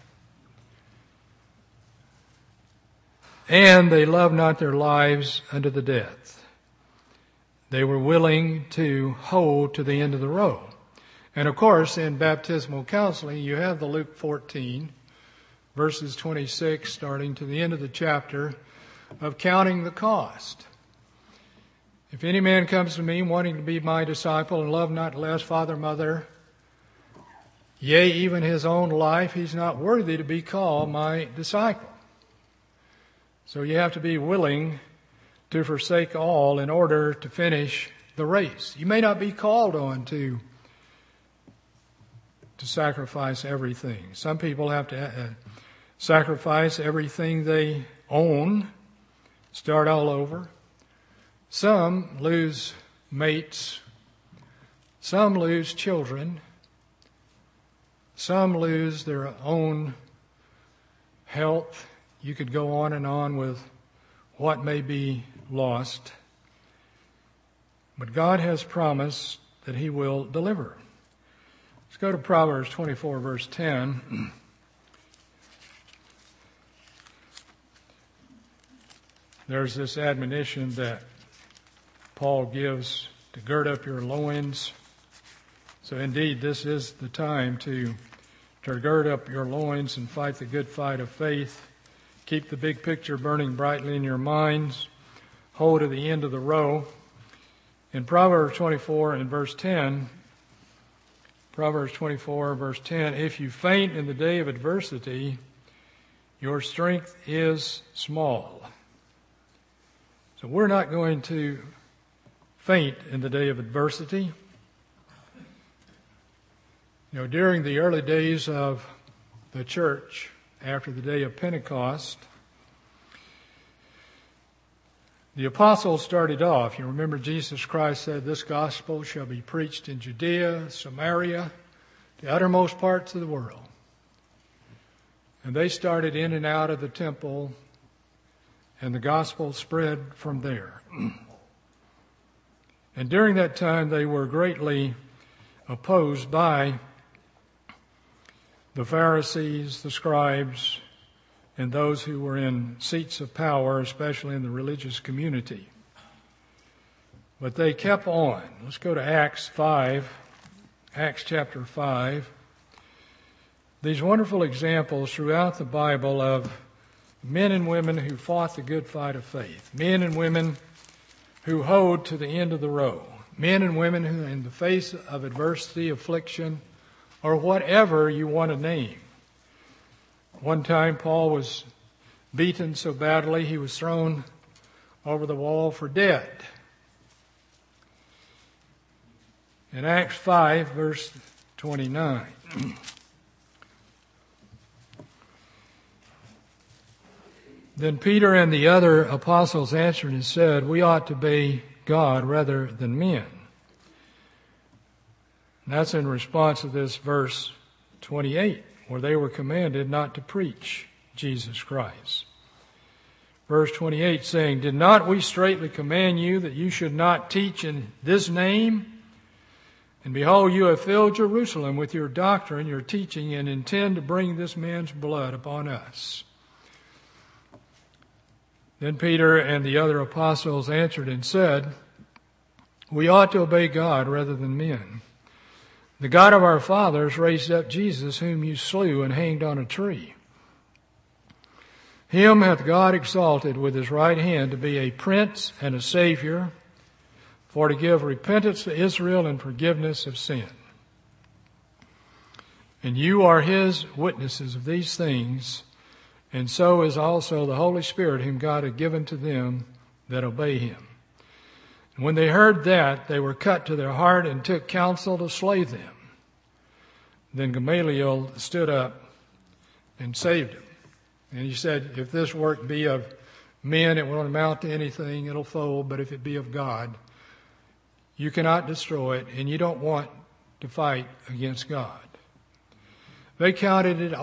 And they loved not their lives unto the death. They were willing to hold to the end of the road. And of course, in baptismal counseling, you have the Luke 14, verses 26, starting to the end of the chapter, of counting the cost. If any man comes to me wanting to be my disciple and love not less father, mother, yea, even his own life, he's not worthy to be called my disciple. So you have to be willing to forsake all in order to finish the race. You may not be called on to sacrifice everything. Some people have to sacrifice everything they own, start all over. Some lose mates. Some lose children. Some lose their own health. You could go on and on with what may be lost. But God has promised that He will deliver. Let's go to Proverbs 24, verse 10. There's this admonition that Paul gives to gird up your loins. So indeed, this is the time to gird up your loins and fight the good fight of faith. Keep the big picture burning brightly in your minds. Hold to the end of the row. In Proverbs 24 and verse 10, Proverbs 24, verse 10, if you faint in the day of adversity, your strength is small. So we're not going to faint in the day of adversity. You know, during the early days of the church, after the day of Pentecost, the apostles started off. You remember Jesus Christ said, this gospel shall be preached in Judea, Samaria, the uttermost parts of the world. And they started in and out of the temple, and the gospel spread from there. And during that time, they were greatly opposed by the Pharisees, the scribes, and those who were in seats of power, especially in the religious community. But they kept on. Let's go to Acts 5, Acts chapter 5. These wonderful examples throughout the Bible of men and women who fought the good fight of faith, men and women who hold to the end of the row, men and women who, in the face of adversity, affliction, or whatever you want to name. One time Paul was beaten so badly he was thrown over the wall for dead. In Acts 5, verse 29. Then Peter and the other apostles answered and said, we ought to obey God rather than men. And that's in response to this verse 28, where they were commanded not to preach Jesus Christ. Verse 28 saying, did not we straitly command you that you should not teach in this name? And behold, you have filled Jerusalem with your doctrine, your teaching, and intend to bring this man's blood upon us. Then Peter and the other apostles answered and said, we ought to obey God rather than men. The God of our fathers raised up Jesus, whom you slew and hanged on a tree. Him hath God exalted with his right hand to be a prince and a savior, for to give repentance to Israel and forgiveness of sin. And you are his witnesses of these things, and so is also the Holy Spirit, whom God hath given to them that obey him. And when they heard that, they were cut to their heart and took counsel to slay them. Then Gamaliel stood up and saved him. And he said, if this work be of men, it won't amount to anything. It'll fold. But if it be of God, you cannot destroy it, and you don't want to fight against God. They counted it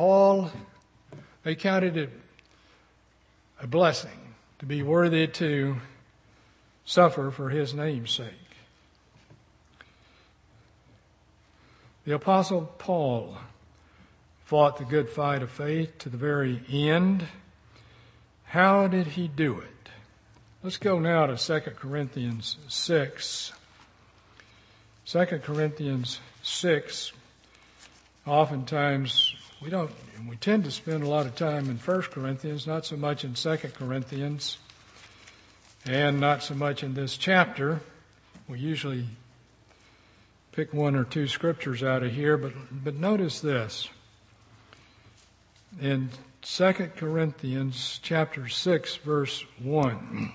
a blessing to be worthy to suffer for his name's sake. The Apostle Paul fought the good fight of faith to the very end. How did he do it? Let's go now to 2 Corinthians 6. 2 Corinthians 6, oftentimes we tend to spend a lot of time in 1 Corinthians, not so much in 2 Corinthians, and not so much in this chapter. We usually pick one or two scriptures out of here, but notice this. In 2 Corinthians chapter 6, verse 1.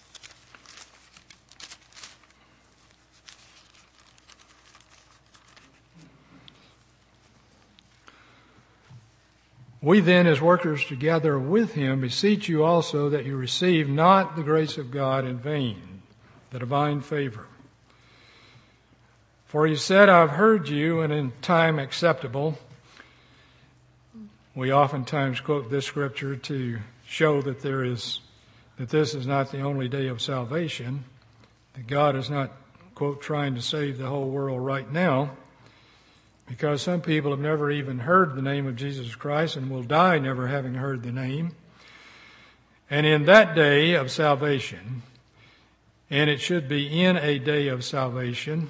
We then, as workers together with him, beseech you also that you receive not the grace of God in vain, the divine favor. For he said, I've heard you, and in time acceptable. We oftentimes quote this scripture to show that this is not the only day of salvation, that God is not, quote, trying to save the whole world right now, because some people have never even heard the name of Jesus Christ and will die never having heard the name. And in that day of salvation, and it should be in a day of salvation,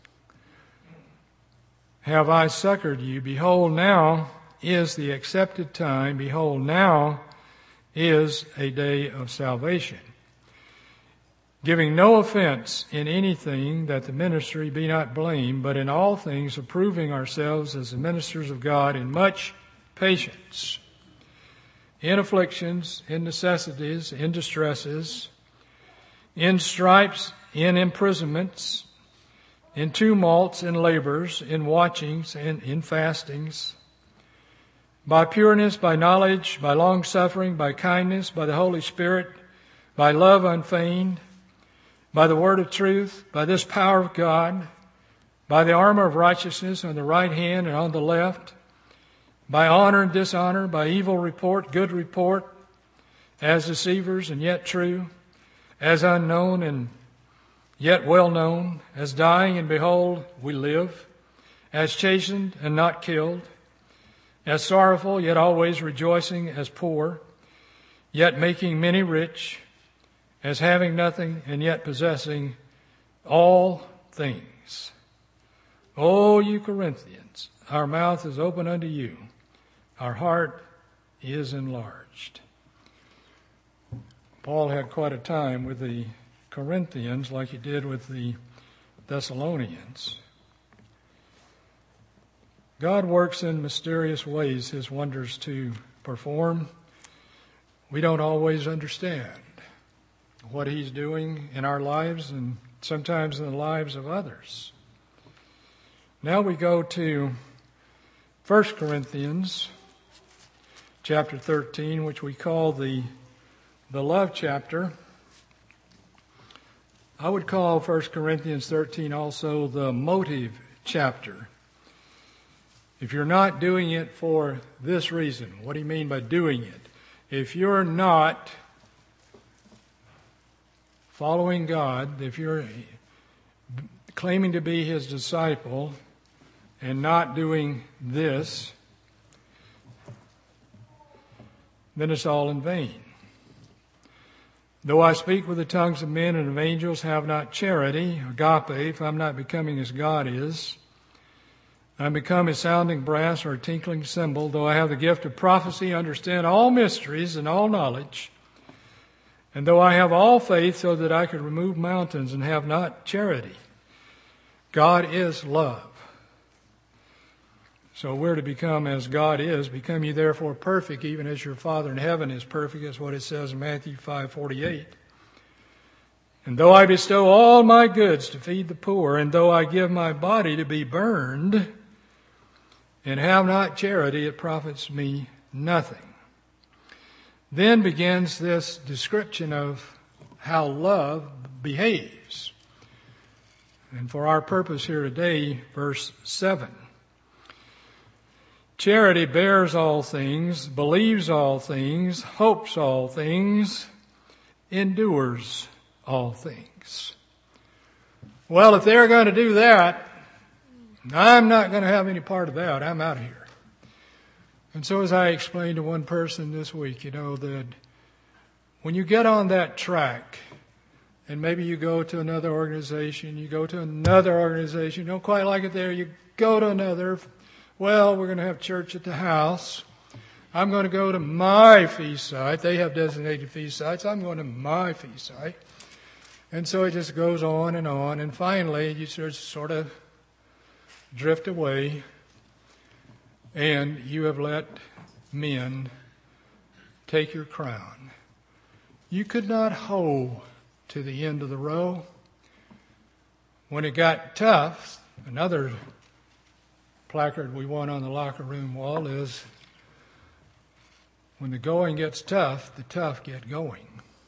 have I succored you. Behold, now is the accepted time. Behold, now is a day of salvation. Giving no offense in anything, that the ministry be not blamed, but in all things approving ourselves as the ministers of God in much patience, in afflictions, in necessities, in distresses, in stripes, in imprisonments, in tumults, in labors, in watchings, and in fastings, by pureness, by knowledge, by long-suffering, by kindness, by the Holy Spirit, by love unfeigned, by the word of truth, by this power of God, by the armor of righteousness on the right hand and on the left, by honor and dishonor, by evil report, good report, as deceivers and yet true, as unknown and yet well known, as dying and behold we live, as chastened and not killed, as sorrowful yet always rejoicing, as poor, yet making many rich, as having nothing and yet possessing all things. O you Corinthians, our mouth is open unto you, our heart is enlarged. Paul had quite a time with the Corinthians like he did with the Thessalonians. God works in mysterious ways his wonders to perform. We don't always understand what he's doing in our lives and sometimes in the lives of others. Now we go to 1 Corinthians chapter 13, which we call the love chapter. I would call 1 Corinthians 13 also the motive chapter. If you're not doing it for this reason, what do you mean by doing it? If you're not following God, if you're claiming to be his disciple and not doing this, then it's all in vain. Though I speak with the tongues of men and of angels, have not charity, agape, if I'm not becoming as God is, I become a sounding brass or a tinkling cymbal. Though I have the gift of prophecy, understand all mysteries and all knowledge, and though I have all faith so that I could remove mountains and have not charity, God is love. So we're to become as God is. Become ye therefore perfect, even as your Father in heaven is perfect, is what it says in Matthew 5:48. And though I bestow all my goods to feed the poor, and though I give my body to be burned, and have not charity, it profits me nothing. then begins this description of how love behaves. And for our purpose here today, verse 7. Charity bears all things, believes all things, hopes all things, endures all things. Well, if they're going to do that, I'm not going to have any part of that. I'm out of here. And so as I explained to one person this week, that when you get on that track, and maybe you go to another organization, you don't quite like it there, you go to another. Well, we're going to have church at the house. I'm going to go to my feast site. They have designated feast sites. I'm going to my feast site. And so it just goes on. And finally, you sort of drift away. And you have let men take your crown. You could not hoe to the end of the row. When it got tough, another placard we want on the locker room wall is, when the going gets tough, the tough get going.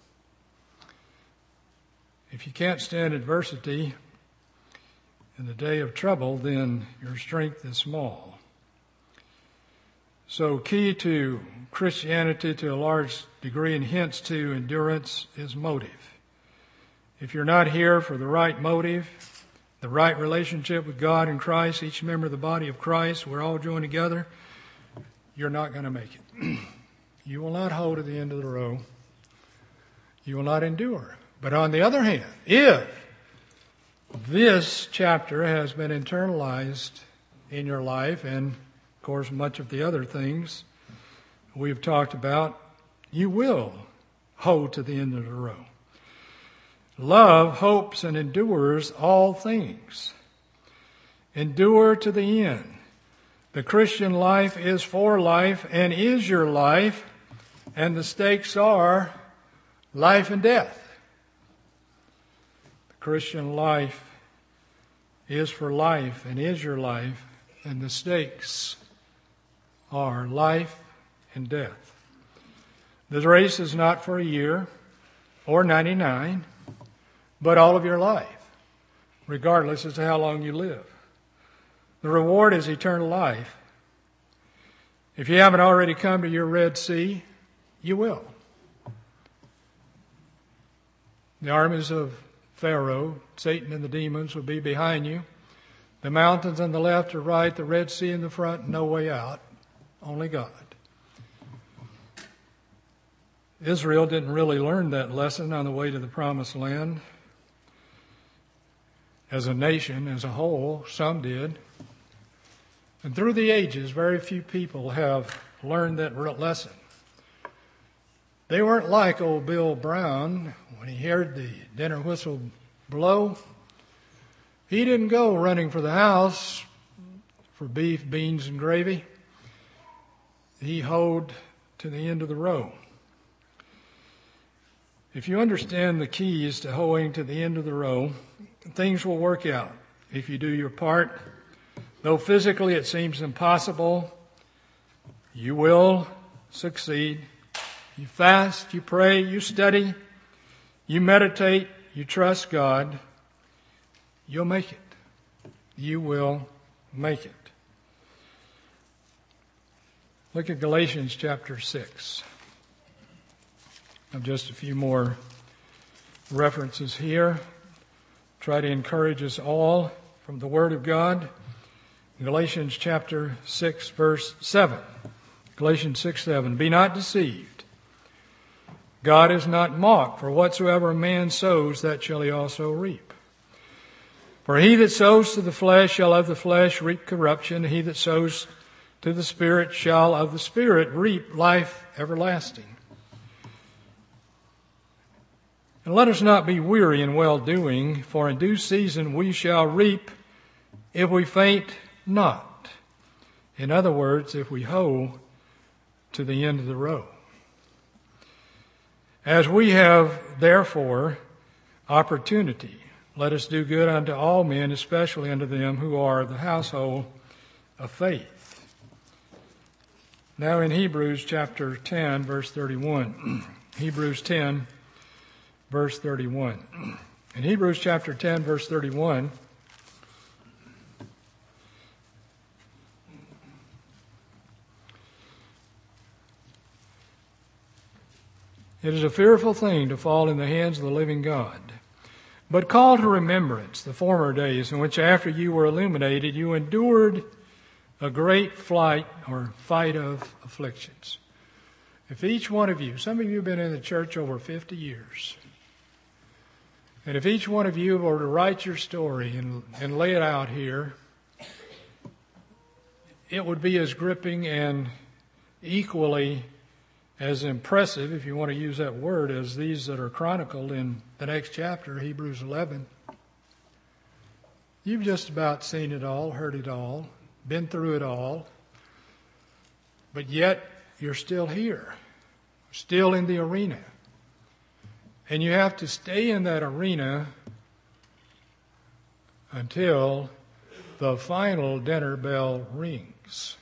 If you can't stand adversity in the day of trouble, then your strength is small. So key to Christianity to a large degree and hence to endurance is motive. If you're not here for the right motive, the right relationship with God and Christ, each member of the body of Christ, we're all joined together, you're not going to make it. You will not hold to the end of the row. You will not endure. But on the other hand, if this chapter has been internalized in your life, and of course much of the other things we've talked about, you will hold to the end of the row. Love hopes and endures all things. Endure to the end. The Christian life is for life and is your life, and the stakes are life and death. The Christian life is for life and is your life, and the stakes are life and death. The race is not for a year or 99, but all of your life, regardless as to how long you live. The reward is eternal life. If you haven't already come to your Red Sea, you will. The armies of Pharaoh, Satan and the demons will be behind you. The mountains on the left or right, the Red Sea in the front, no way out, only God. Israel didn't really learn that lesson on the way to the Promised Land. As a nation, as a whole, some did. And through the ages, very few people have learned that lesson. They weren't like old Bill Brown. When he heard the dinner whistle blow, he didn't go running for the house for beef, beans, and gravy. He hoed to the end of the row. If you understand the keys to hoeing to the end of the row, things will work out if you do your part. Though physically it seems impossible, you will succeed. You fast, you pray, you study, you meditate, you trust God. You'll make it. You will make it. Look at Galatians chapter 6. I have just a few more references here. Try to encourage us all from the Word of God. Galatians chapter 6, verse 7. Galatians 6:7. Be not deceived. God is not mocked, for whatsoever a man sows, that shall he also reap. For he that sows to the flesh shall of the flesh reap corruption, and he that sows to the Spirit shall of the Spirit reap life everlasting. And let us not be weary in well-doing, for in due season we shall reap if we faint not. In other words, if we hoe to the end of the row. As we have, therefore, opportunity, let us do good unto all men, especially unto them who are the household of faith. Now in Hebrews chapter 10, verse 31. Hebrews 10, verse 31. In Hebrews chapter 10, verse 31, it is a fearful thing to fall in the hands of the living God. But call to remembrance the former days in which after you were illuminated, you endured a great fight of afflictions. If each one of you, some of you have been in the church over 50 years, and if each one of you were to write your story and lay it out here, it would be as gripping and equally as impressive, if you want to use that word, as these that are chronicled in the next chapter, Hebrews 11. You've just about seen it all, heard it all, been through it all, but yet you're still here, still in the arena. And you have to stay in that arena until the final dinner bell rings.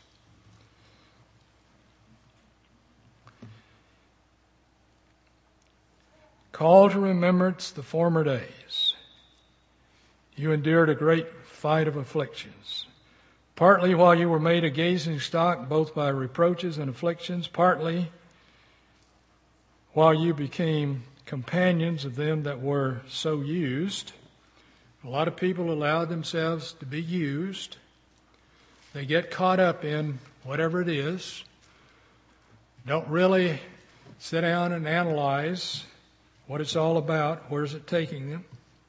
Call to remembrance the former days. You endured a great fight of afflictions, partly while you were made a gazing stock, both by reproaches and afflictions, partly while you became companions of them that were so used. A lot of people allow themselves to be used. They get caught up in whatever it is, don't really sit down and analyze what it's all about, where's it taking them.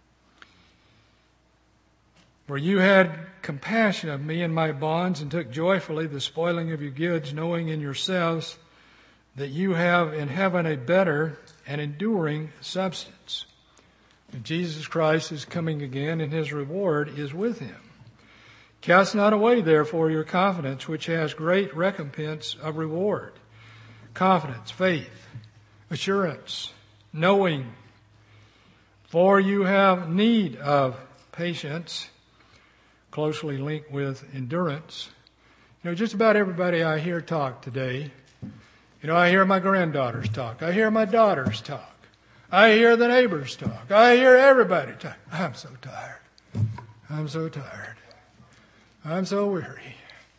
For you had compassion of me and my bonds, and took joyfully the spoiling of your goods, knowing in yourselves that you have in heaven a better and enduring substance. And Jesus Christ is coming again, and his reward is with him. Cast not away, therefore, your confidence, which has great recompense of reward. Confidence, faith, assurance, knowing, for you have need of patience, closely linked with endurance. Just about everybody I hear talk today, I hear my granddaughters talk. I hear my daughters talk. I hear the neighbors talk. I hear everybody talk. I'm so tired. I'm so tired. I'm so weary.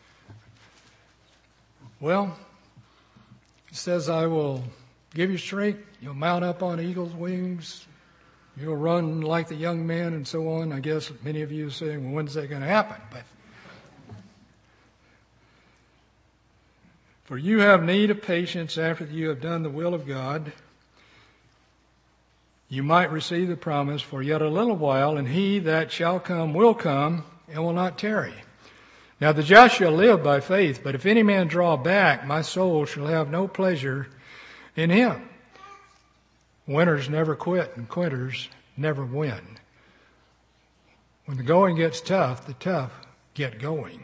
Well, it says, I will give you strength. You'll mount up on eagle's wings. You'll run like the young men and so on. I guess many of you are saying, well, when's that going to happen? But for you have need of patience after you have done the will of God. You might receive the promise for yet a little while, and he that shall come will come and will not tarry. Now the just shall live by faith, but if any man draw back, my soul shall have no pleasure in him. Winners never quit, and quitters never win. When the going gets tough, the tough get going.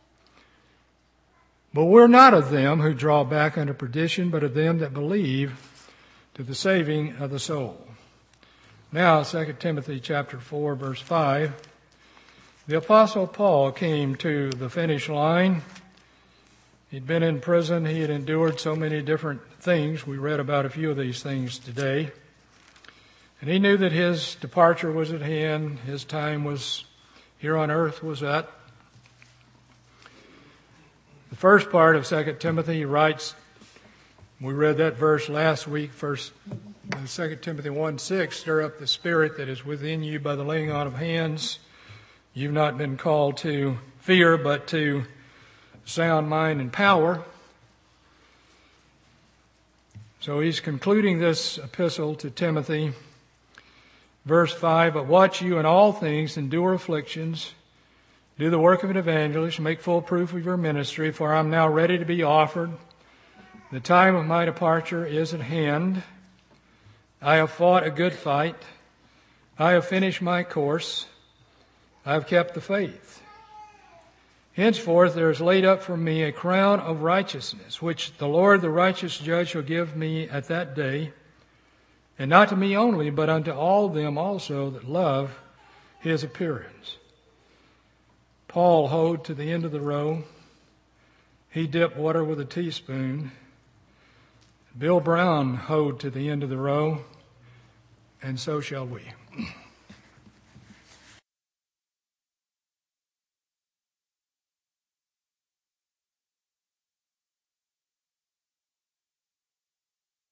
But we're not of them who draw back unto perdition, but of them that believe to the saving of the soul. Now, 2 Timothy chapter 4, verse 5. The Apostle Paul came to the finish line. He'd been in prison. He had endured so many different things. We read about a few of these things today. And he knew that his departure was at hand. His time was here on earth was at. The first part of 2 Timothy, he writes, we read that verse last week, 2 Timothy 1:6, stir up the spirit that is within you by the laying on of hands. You've not been called to fear, but to sound mind and power. So he's concluding this epistle to Timothy. Verse 5, but watch you in all things, endure afflictions, do the work of an evangelist, make full proof of your ministry, for I'm now ready to be offered. The time of my departure is at hand. I have fought a good fight. I have finished my course. I have kept the faith. Henceforth there is laid up for me a crown of righteousness, which the Lord, the righteous judge, shall give me at that day, and not to me only, but unto all them also that love his appearance. Paul hoed to the end of the row. He dipped water with a teaspoon. Bill Brown hoed to the end of the row, and so shall we.